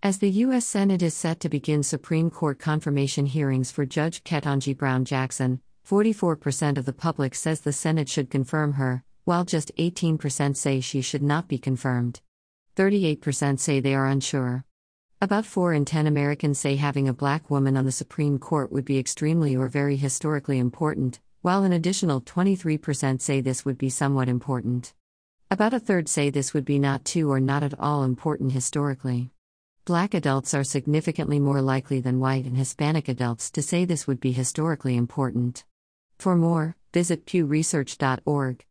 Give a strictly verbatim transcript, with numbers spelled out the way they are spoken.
As the U S Senate is set to begin Supreme Court confirmation hearings for Judge Ketanji Brown Jackson, forty-four percent of the public says the Senate should confirm her, while just eighteen percent say she should not be confirmed. thirty-eight percent say they are unsure. About four in ten Americans say having a black woman on the Supreme Court would be extremely or very historically important, while an additional twenty-three percent say this would be somewhat important. About a third say this would be not too or not at all important historically. Black adults are significantly more likely than white and Hispanic adults to say this would be historically important. For more, visit pew research dot org.